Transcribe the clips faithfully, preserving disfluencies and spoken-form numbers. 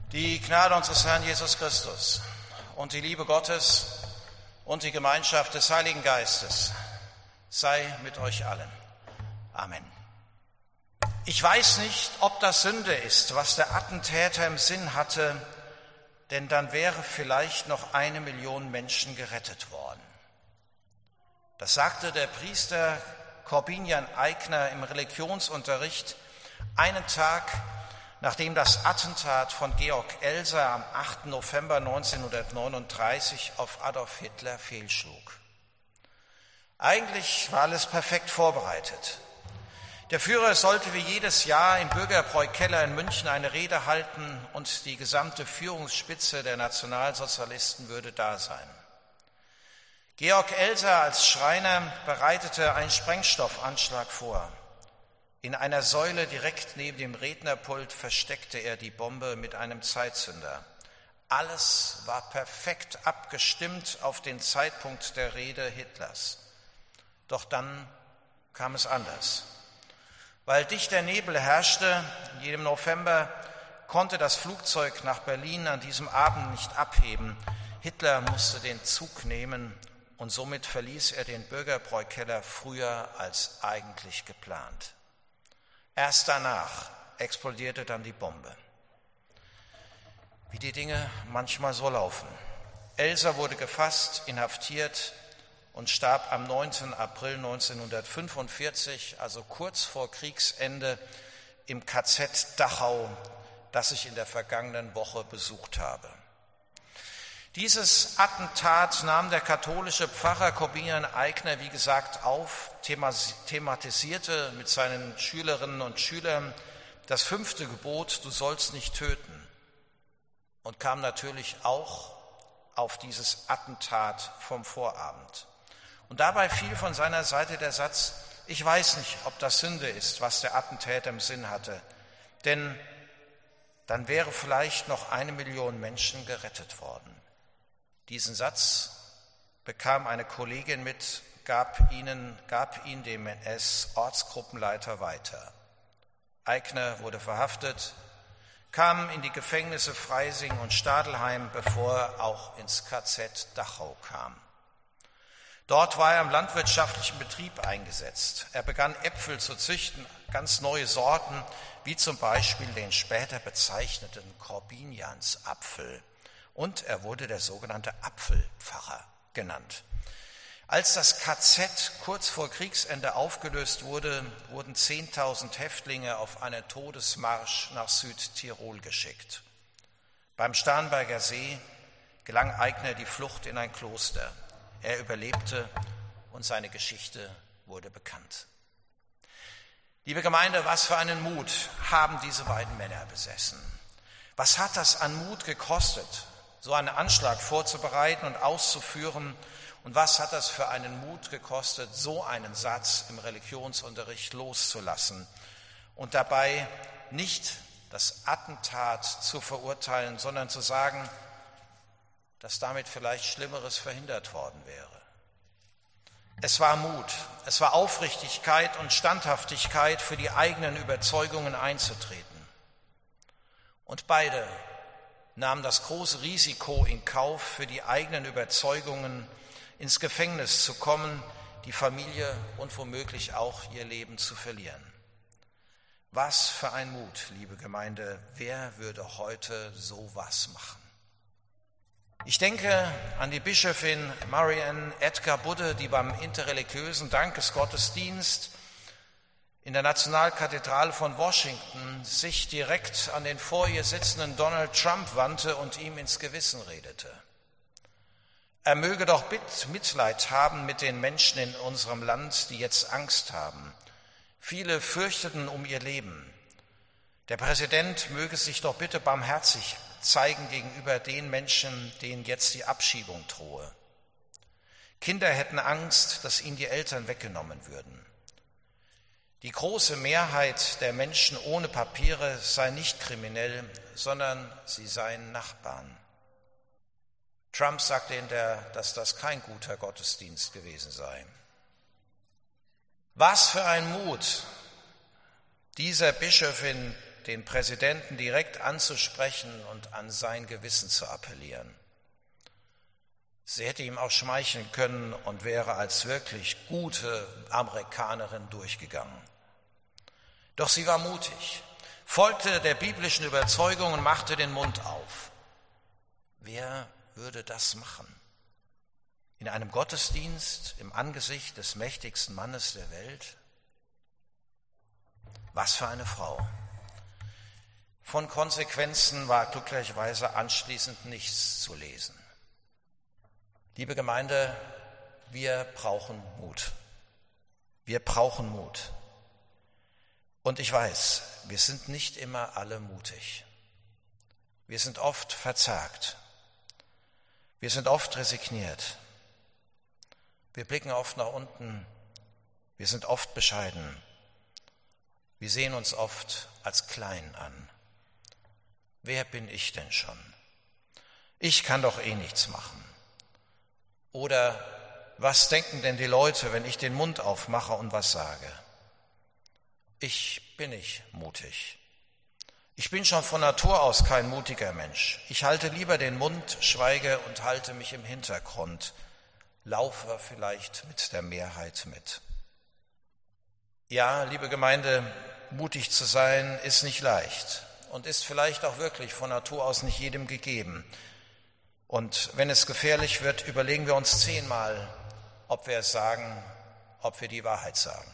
Die Gnade unseres Herrn Jesus Christus und die Liebe Gottes und die Gemeinschaft des Heiligen Geistes sei mit euch allen. Amen. Ich weiß nicht, ob das Sünde ist, was der Attentäter im Sinn hatte, denn dann wäre vielleicht noch eine Million Menschen gerettet worden. Das sagte der Priester Korbinian Eigner im Religionsunterricht einen Tag, nachdem das Attentat von Georg Elser am achten November neunzehnhundertneununddreißig auf Adolf Hitler fehlschlug. Eigentlich war alles perfekt vorbereitet. Der Führer sollte wie jedes Jahr im Bürgerbräu-Keller in München eine Rede halten und die gesamte Führungsspitze der Nationalsozialisten würde da sein. Georg Elser als Schreiner bereitete einen Sprengstoffanschlag vor. In einer Säule direkt neben dem Rednerpult versteckte er die Bombe mit einem Zeitzünder. Alles war perfekt abgestimmt auf den Zeitpunkt der Rede Hitlers. Doch dann kam es anders. Weil dichter Nebel herrschte, in jedem November konnte das Flugzeug nach Berlin an diesem Abend nicht abheben. Hitler musste den Zug nehmen und somit verließ er den Bürgerbräu-Keller früher als eigentlich geplant. Erst danach explodierte dann die Bombe. Wie die Dinge manchmal so laufen. Elser wurde gefasst, inhaftiert und starb am neunten April neunzehnhundertfünfundvierzig, also kurz vor Kriegsende, im K Z Dachau, das ich in der vergangenen Woche besucht habe. Dieses Attentat nahm der katholische Pfarrer Korbinian Eigner, wie gesagt, auf, thematisierte mit seinen Schülerinnen und Schülern das fünfte Gebot, du sollst nicht töten, und kam natürlich auch auf dieses Attentat vom Vorabend. Und dabei fiel von seiner Seite der Satz, ich weiß nicht, ob das Sünde ist, was der Attentäter im Sinn hatte, denn dann wäre vielleicht noch eine Million Menschen gerettet worden. Diesen Satz bekam eine Kollegin mit, gab, ihnen, gab ihn dem N S-Ortsgruppenleiter weiter. Eigner wurde verhaftet, kam in die Gefängnisse Freising und Stadelheim, bevor er auch ins K Z Dachau kam. Dort war er im landwirtschaftlichen Betrieb eingesetzt. Er begann Äpfel zu züchten, ganz neue Sorten, wie zum Beispiel den später bezeichneten Korbiniansapfel. Und er wurde der sogenannte Apfelpfarrer genannt. Als das K Z kurz vor Kriegsende aufgelöst wurde, wurden zehntausend Häftlinge auf einen Todesmarsch nach Südtirol geschickt. Beim Starnberger See gelang Eigner die Flucht in ein Kloster. Er überlebte und seine Geschichte wurde bekannt. Liebe Gemeinde, was für einen Mut haben diese beiden Männer besessen? Was hat das an Mut gekostet, so einen Anschlag vorzubereiten und auszuführen? Und was hat das für einen Mut gekostet, so einen Satz im Religionsunterricht loszulassen und dabei nicht das Attentat zu verurteilen, sondern zu sagen, dass damit vielleicht Schlimmeres verhindert worden wäre. Es war Mut, es war Aufrichtigkeit und Standhaftigkeit, für die eigenen Überzeugungen einzutreten. Und beide nahm das große Risiko in Kauf, für die eigenen Überzeugungen ins Gefängnis zu kommen, die Familie und womöglich auch ihr Leben zu verlieren. Was für ein Mut, liebe Gemeinde, wer würde heute sowas machen? Ich denke an die Bischöfin Marianne Edgar Budde, die beim interreligiösen Dankesgottesdienst in der Nationalkathedrale von Washington sich direkt an den vor ihr sitzenden Donald Trump wandte und ihm ins Gewissen redete. Er möge doch Mitleid haben mit den Menschen in unserem Land, die jetzt Angst haben. Viele fürchteten um ihr Leben. Der Präsident möge sich doch bitte barmherzig zeigen gegenüber den Menschen, denen jetzt die Abschiebung drohe. Kinder hätten Angst, dass ihnen die Eltern weggenommen würden. Die große Mehrheit der Menschen ohne Papiere sei nicht kriminell, sondern sie seien Nachbarn. Trump sagte hinterher, dass das kein guter Gottesdienst gewesen sei. Was für ein Mut dieser Bischöfin den Präsidenten direkt anzusprechen und an sein Gewissen zu appellieren. Sie hätte ihm auch schmeicheln können und wäre als wirklich gute Amerikanerin durchgegangen. Doch sie war mutig, folgte der biblischen Überzeugung und machte den Mund auf. Wer würde das machen? In einem Gottesdienst im Angesicht des mächtigsten Mannes der Welt? Was für eine Frau. Von Konsequenzen war glücklicherweise anschließend nichts zu lesen. Liebe Gemeinde, wir brauchen Mut. Wir brauchen Mut. Und ich weiß, wir sind nicht immer alle mutig. Wir sind oft verzagt. Wir sind oft resigniert. Wir blicken oft nach unten. Wir sind oft bescheiden. Wir sehen uns oft als klein an. Wer bin ich denn schon? Ich kann doch eh nichts machen. Oder was denken denn die Leute, wenn ich den Mund aufmache und was sage? Ich bin nicht mutig. Ich bin schon von Natur aus kein mutiger Mensch. Ich halte lieber den Mund, schweige und halte mich im Hintergrund, laufe vielleicht mit der Mehrheit mit. Ja, liebe Gemeinde, mutig zu sein ist nicht leicht und ist vielleicht auch wirklich von Natur aus nicht jedem gegeben. Und wenn es gefährlich wird, überlegen wir uns zehnmal, ob wir es sagen, ob wir die Wahrheit sagen.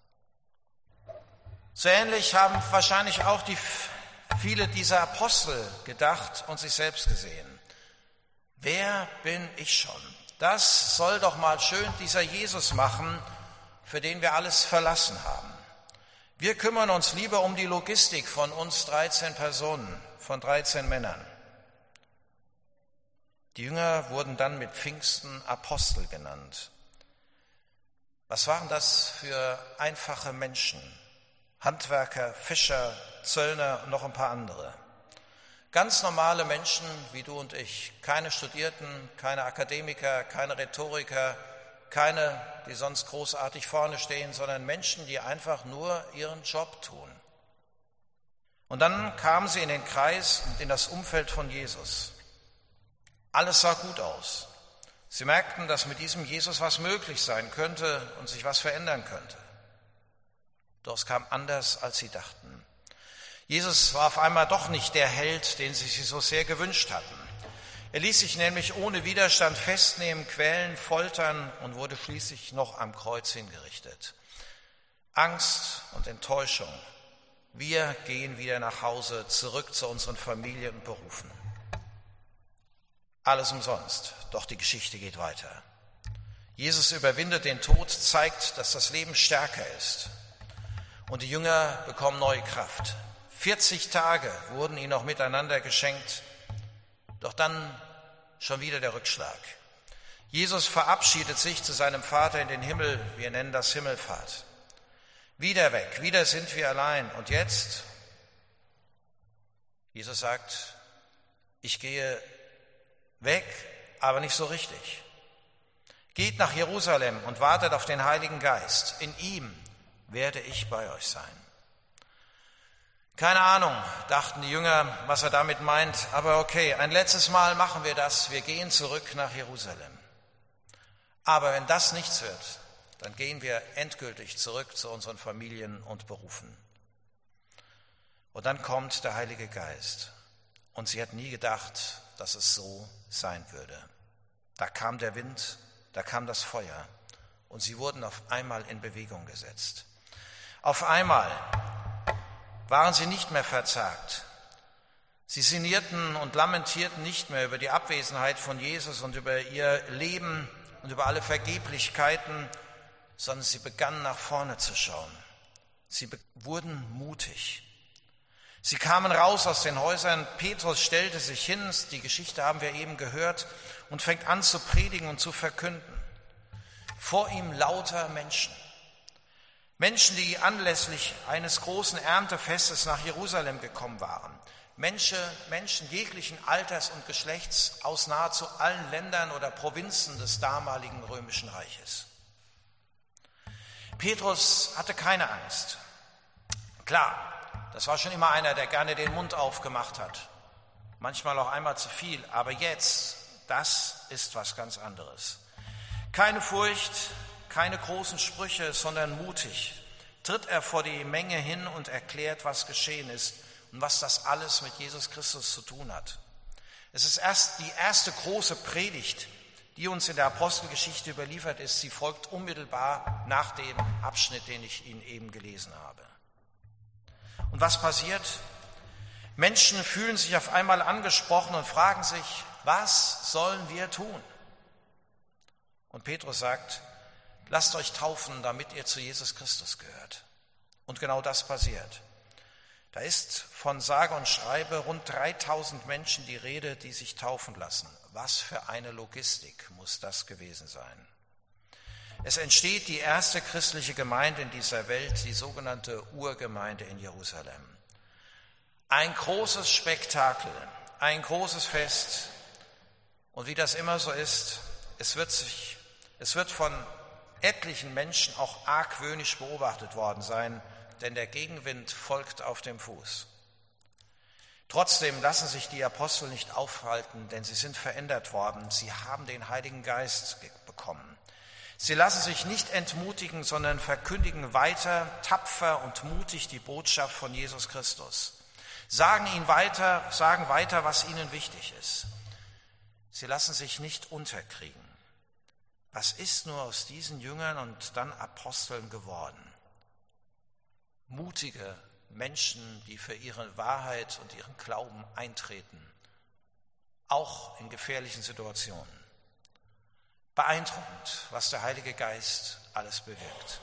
So ähnlich haben wahrscheinlich auch die viele dieser Apostel gedacht und sich selbst gesehen. Wer bin ich schon? Das soll doch mal schön dieser Jesus machen, für den wir alles verlassen haben. Wir kümmern uns lieber um die Logistik von uns dreizehn Personen, von dreizehn Männern. Die Jünger wurden dann mit Pfingsten Apostel genannt. Was waren das für einfache Menschen? Handwerker, Fischer, Zöllner und noch ein paar andere. Ganz normale Menschen wie du und ich. Keine Studierten, keine Akademiker, keine Rhetoriker, keine, die sonst großartig vorne stehen, sondern Menschen, die einfach nur ihren Job tun. Und dann kamen sie in den Kreis und in das Umfeld von Jesus. Alles sah gut aus. Sie merkten, dass mit diesem Jesus was möglich sein könnte und sich was verändern könnte. Doch es kam anders, als sie dachten. Jesus war auf einmal doch nicht der Held, den sie sich so sehr gewünscht hatten. Er ließ sich nämlich ohne Widerstand festnehmen, quälen, foltern und wurde schließlich noch am Kreuz hingerichtet. Angst und Enttäuschung. Wir gehen wieder nach Hause, zurück zu unseren Familien und Berufen. Alles umsonst, doch die Geschichte geht weiter. Jesus überwindet den Tod, zeigt, dass das Leben stärker ist. Und die Jünger bekommen neue Kraft. vierzig Tage wurden ihnen noch miteinander geschenkt, doch dann schon wieder der Rückschlag. Jesus verabschiedet sich zu seinem Vater in den Himmel, wir nennen das Himmelfahrt. Wieder weg, wieder sind wir allein. Und jetzt? Jesus sagt, ich gehe weg, aber nicht so richtig. Geht nach Jerusalem und wartet auf den Heiligen Geist. In ihm werde ich bei euch sein. Keine Ahnung, dachten die Jünger, was er damit meint, aber okay, ein letztes Mal machen wir das, wir gehen zurück nach Jerusalem. Aber wenn das nichts wird, dann gehen wir endgültig zurück zu unseren Familien und Berufen. Und dann kommt der Heilige Geist. Und sie hat nie gedacht, dass es so sein würde. Da kam der Wind, da kam das Feuer und sie wurden auf einmal in Bewegung gesetzt. Auf einmal waren sie nicht mehr verzagt. Sie sinnierten und lamentierten nicht mehr über die Abwesenheit von Jesus und über ihr Leben und über alle Vergeblichkeiten, sondern sie begannen nach vorne zu schauen. Sie be- wurden mutig. Sie kamen raus aus den Häusern, Petrus stellte sich hin, die Geschichte haben wir eben gehört, und fängt an zu predigen und zu verkünden. Vor ihm lauter Menschen. Menschen, die anlässlich eines großen Erntefestes nach Jerusalem gekommen waren. Menschen, Menschen jeglichen Alters und Geschlechts aus nahezu allen Ländern oder Provinzen des damaligen Römischen Reiches. Petrus hatte keine Angst. Klar, das war schon immer einer, der gerne den Mund aufgemacht hat. Manchmal auch einmal zu viel, aber jetzt, das ist was ganz anderes. Keine Furcht, keine großen Sprüche, sondern mutig tritt er vor die Menge hin und erklärt, was geschehen ist und was das alles mit Jesus Christus zu tun hat. Es ist erst die erste große Predigt, die uns in der Apostelgeschichte überliefert ist. Sie folgt unmittelbar nach dem Abschnitt, den ich Ihnen eben gelesen habe. Und was passiert? Menschen fühlen sich auf einmal angesprochen und fragen sich, was sollen wir tun? Und Petrus sagt, lasst euch taufen, damit ihr zu Jesus Christus gehört. Und genau das passiert. Da ist von sage und schreibe rund dreitausend Menschen die Rede, die sich taufen lassen. Was für eine Logistik muss das gewesen sein? Es entsteht die erste christliche Gemeinde in dieser Welt, die sogenannte Urgemeinde in Jerusalem. Ein großes Spektakel, ein großes Fest. Und wie das immer so ist, es wird, sich, es wird von etlichen Menschen auch argwöhnisch beobachtet worden sein, denn der Gegenwind folgt auf dem Fuß. Trotzdem lassen sich die Apostel nicht aufhalten, denn sie sind verändert worden. Sie haben den Heiligen Geist bekommen. Sie lassen sich nicht entmutigen, sondern verkündigen weiter, tapfer und mutig die Botschaft von Jesus Christus. Sagen ihnen weiter, sagen weiter, was ihnen wichtig ist. Sie lassen sich nicht unterkriegen. Was ist nur aus diesen Jüngern und dann Aposteln geworden? Mutige Menschen, die für ihre Wahrheit und ihren Glauben eintreten, auch in gefährlichen Situationen. Beeindruckend, was der Heilige Geist alles bewirkt.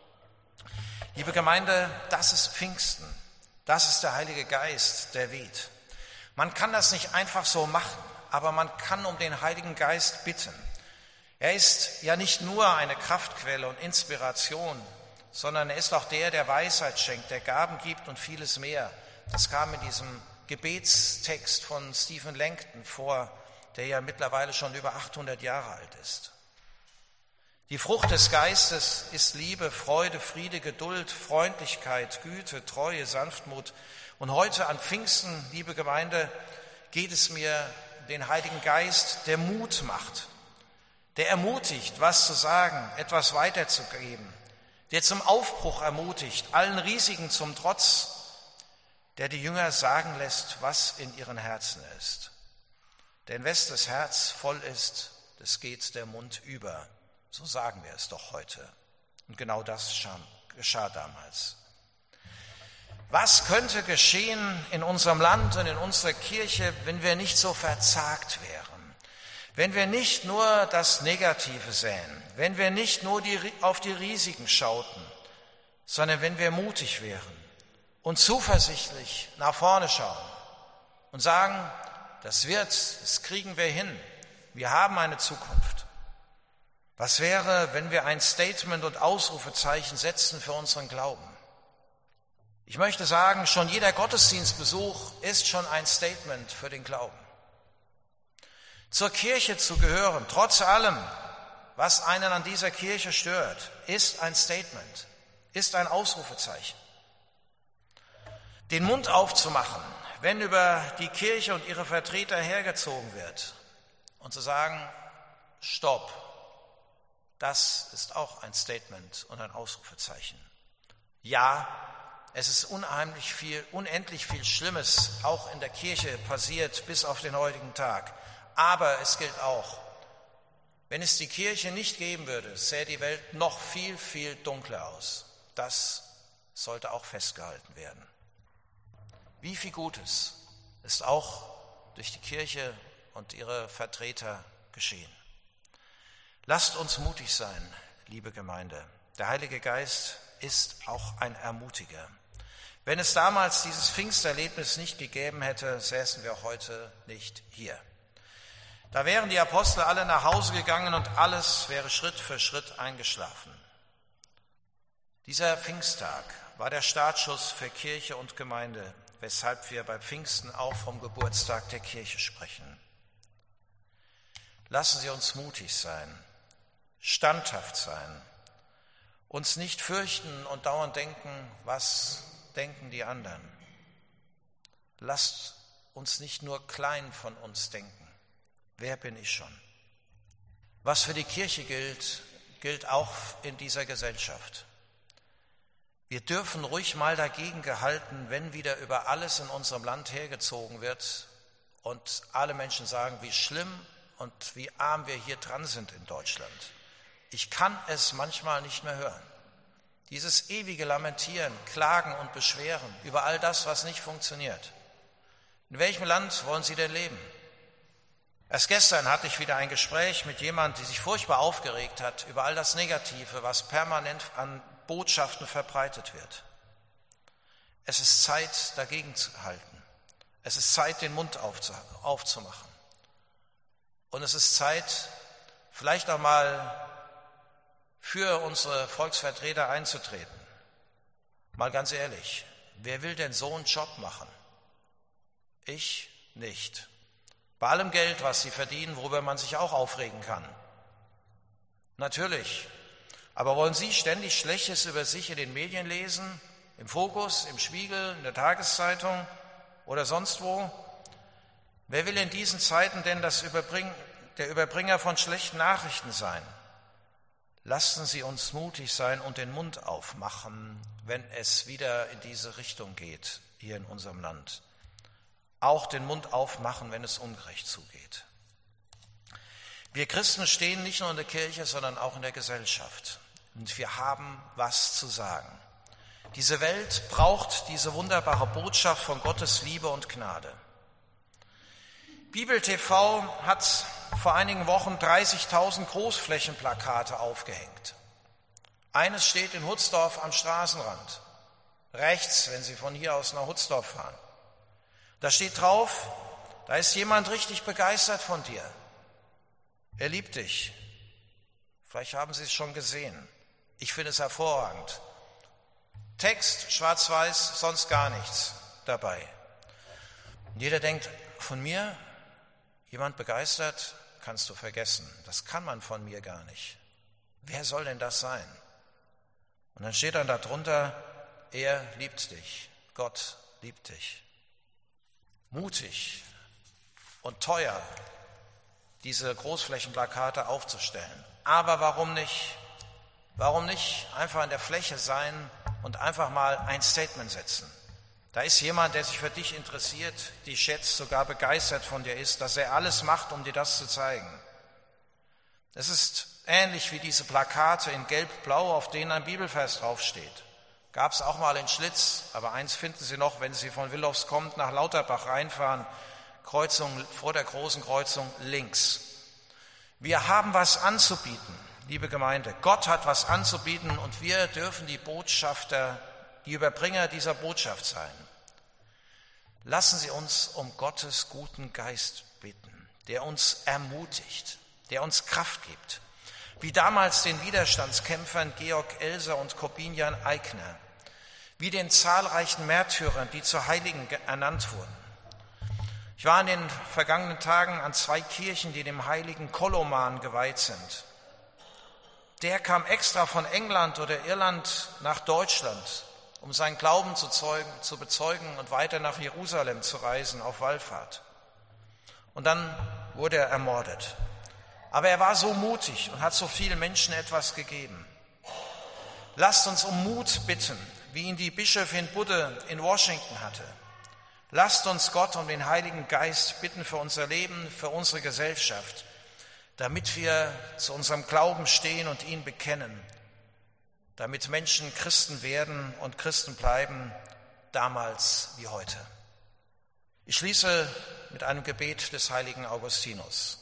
Liebe Gemeinde, das ist Pfingsten, das ist der Heilige Geist, der weht. Man kann das nicht einfach so machen, aber man kann um den Heiligen Geist bitten. Er ist ja nicht nur eine Kraftquelle und Inspiration, sondern er ist auch der, der Weisheit schenkt, der Gaben gibt und vieles mehr. Das kam in diesem Gebetstext von Stephen Langton vor, der ja mittlerweile schon über achthundert Jahre alt ist. Die Frucht des Geistes ist Liebe, Freude, Friede, Geduld, Freundlichkeit, Güte, Treue, Sanftmut. Und heute an Pfingsten, liebe Gemeinde, geht es mir um den Heiligen Geist, der Mut macht, der ermutigt, was zu sagen, etwas weiterzugeben, der zum Aufbruch ermutigt, allen Risiken zum Trotz, der die Jünger sagen lässt, was in ihren Herzen ist. Denn wes das Herz voll ist, das geht der Mund über. So sagen wir es doch heute. Und genau das geschah damals. Was könnte geschehen in unserem Land und in unserer Kirche, wenn wir nicht so verzagt wären? Wenn wir nicht nur das Negative sähen, wenn wir nicht nur die, auf die Risiken schauten, sondern wenn wir mutig wären und zuversichtlich nach vorne schauen und sagen, das wird, das kriegen wir hin, wir haben eine Zukunft. Was wäre, wenn wir ein Statement und Ausrufezeichen setzen für unseren Glauben? Ich möchte sagen, schon jeder Gottesdienstbesuch ist schon ein Statement für den Glauben. Zur Kirche zu gehören, trotz allem, was einen an dieser Kirche stört, ist ein Statement, ist ein Ausrufezeichen. Den Mund aufzumachen, wenn über die Kirche und ihre Vertreter hergezogen wird und zu sagen, stopp, das ist auch ein Statement und ein Ausrufezeichen. Ja, es ist unheimlich viel, unendlich viel Schlimmes auch in der Kirche passiert bis auf den heutigen Tag. Aber es gilt auch, wenn es die Kirche nicht geben würde, sähe die Welt noch viel, viel dunkler aus. Das sollte auch festgehalten werden. Wie viel Gutes ist auch durch die Kirche und ihre Vertreter geschehen. Lasst uns mutig sein, liebe Gemeinde. Der Heilige Geist ist auch ein Ermutiger. Wenn es damals dieses Pfingsterlebnis nicht gegeben hätte, säßen wir heute nicht hier. Da wären die Apostel alle nach Hause gegangen und alles wäre Schritt für Schritt eingeschlafen. Dieser Pfingsttag war der Startschuss für Kirche und Gemeinde, weshalb wir bei Pfingsten auch vom Geburtstag der Kirche sprechen. Lassen Sie uns mutig sein, standhaft sein, uns nicht fürchten und dauernd denken, was denken die anderen. lasst uns nicht nur klein von uns denken. Wer bin ich schon? Was für die Kirche gilt, gilt auch in dieser Gesellschaft. Wir dürfen ruhig mal dagegen gehalten, wenn wieder über alles in unserem Land hergezogen wird und alle Menschen sagen, wie schlimm und wie arm wir hier dran sind in Deutschland. Ich kann es manchmal nicht mehr hören. Dieses ewige Lamentieren, Klagen und Beschweren über all das, was nicht funktioniert. In welchem Land wollen Sie denn leben? Erst gestern hatte ich wieder ein Gespräch mit jemandem, der sich furchtbar aufgeregt hat über all das Negative, was permanent an Botschaften verbreitet wird. Es ist Zeit, dagegen zu halten. Es ist Zeit, den Mund aufzumachen. Und es ist Zeit, vielleicht auch mal für unsere Volksvertreter einzutreten. Mal ganz ehrlich, wer will denn so einen Job machen? Ich nicht. Bei allem Geld, was sie verdienen, worüber man sich auch aufregen kann. Natürlich. Aber wollen Sie ständig Schlechtes über sich in den Medien lesen? Im Fokus, im Spiegel, in der Tageszeitung oder sonst wo? Wer will in diesen Zeiten denn das Überbring- der Überbringer von schlechten Nachrichten sein? Lassen Sie uns mutig sein und den Mund aufmachen, wenn es wieder in diese Richtung geht, hier in unserem Land. Auch den Mund aufmachen, wenn es ungerecht zugeht. Wir Christen stehen nicht nur in der Kirche, sondern auch in der Gesellschaft. Und wir haben was zu sagen. Diese Welt braucht diese wunderbare Botschaft von Gottes Liebe und Gnade. Bibel T V hat vor einigen Wochen dreißigtausend Großflächenplakate aufgehängt. Eines steht in Hutzdorf am Straßenrand, rechts, wenn Sie von hier aus nach Hutzdorf fahren. Da steht drauf, da ist jemand richtig begeistert von dir. Er liebt dich. Vielleicht haben Sie es schon gesehen. Ich finde es hervorragend. Text, schwarz-weiß, sonst gar nichts dabei. Und jeder denkt, von mir, jemand begeistert, kannst du vergessen. Das kann man von mir gar nicht. Wer soll denn das sein? Und dann steht dann darunter, er liebt dich. Gott liebt dich. Mutig und teuer, diese Großflächenplakate aufzustellen. Aber warum nicht? Warum nicht einfach in der Fläche sein und einfach mal ein Statement setzen? Da ist jemand, der sich für dich interessiert, dich schätzt, sogar begeistert von dir ist, dass er alles macht, um dir das zu zeigen. Es ist ähnlich wie diese Plakate in Gelb-Blau, auf denen ein Bibelvers draufsteht. Gab es auch mal in Schlitz, aber eins finden Sie noch, wenn Sie von Willows kommt, nach Lauterbach reinfahren, Kreuzung, vor der großen Kreuzung links. Wir haben was anzubieten, liebe Gemeinde. Gott hat was anzubieten und wir dürfen die Botschafter, die Überbringer dieser Botschaft sein. Lassen Sie uns um Gottes guten Geist bitten, der uns ermutigt, der uns Kraft gibt. Wie damals den Widerstandskämpfern Georg Elser und Korbinian Eigner, wie den zahlreichen Märtyrern, die zu Heiligen ernannt wurden. Ich war in den vergangenen Tagen an zwei Kirchen, die dem heiligen Koloman geweiht sind. Der kam extra von England oder Irland nach Deutschland, um seinen Glauben zu, zeugen, zu bezeugen und weiter nach Jerusalem zu reisen auf Wallfahrt. Und dann wurde er ermordet. Aber er war so mutig und hat so vielen Menschen etwas gegeben. Lasst uns um Mut bitten, wie ihn die Bischöfin Budde in Washington hatte. Lasst uns Gott um den Heiligen Geist bitten für unser Leben, für unsere Gesellschaft, damit wir zu unserem Glauben stehen und ihn bekennen, damit Menschen Christen werden und Christen bleiben, damals wie heute. Ich schließe mit einem Gebet des heiligen Augustinus.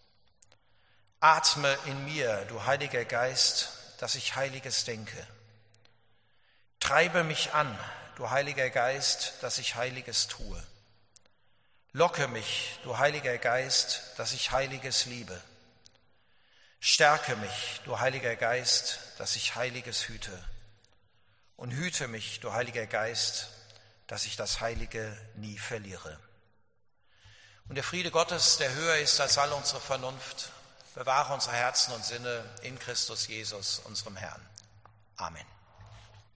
Atme in mir, du Heiliger Geist, dass ich Heiliges denke. Treibe mich an, du Heiliger Geist, dass ich Heiliges tue. Locke mich, du Heiliger Geist, dass ich Heiliges liebe. Stärke mich, du Heiliger Geist, dass ich Heiliges hüte. Und hüte mich, du Heiliger Geist, dass ich das Heilige nie verliere. Und der Friede Gottes, der höher ist als all unsere Vernunft, bewahre unsere Herzen und Sinne in Christus Jesus, unserem Herrn. Amen.